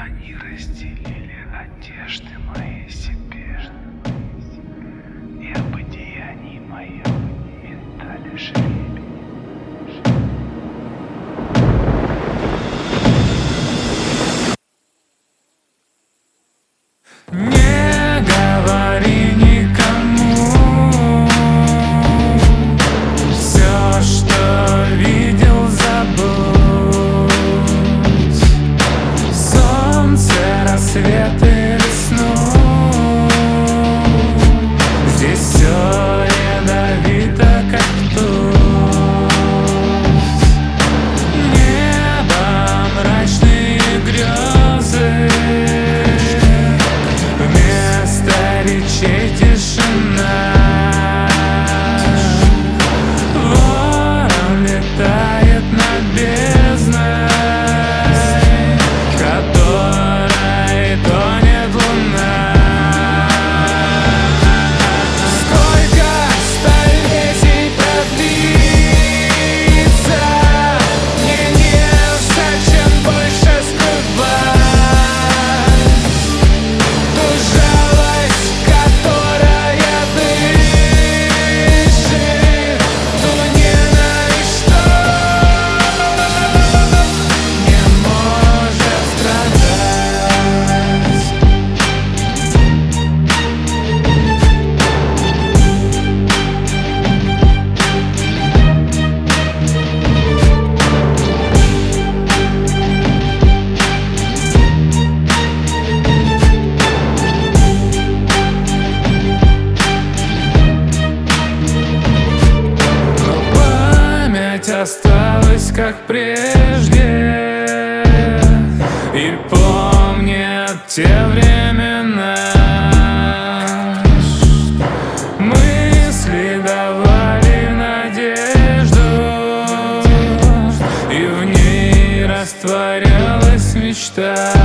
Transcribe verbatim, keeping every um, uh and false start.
Они разделили одежды мои себе, и об одеянии моем метали жребий. Не говори никому все, что видел, забудь. Солнце, рассвет и весну. Здесь все ядовито, как тут. Небо, мрачные грезы, речей тишина. Ворон летает над бездной, в которой тонет луна. Сколько столетий продлится, мне нежно, чем больше скрывать ту жалость, которая дышит, ту ненависть, что не может страдать. Память осталась как прежде и помнят те времена. Мысли давали надежду, и в ней растворялась мечта.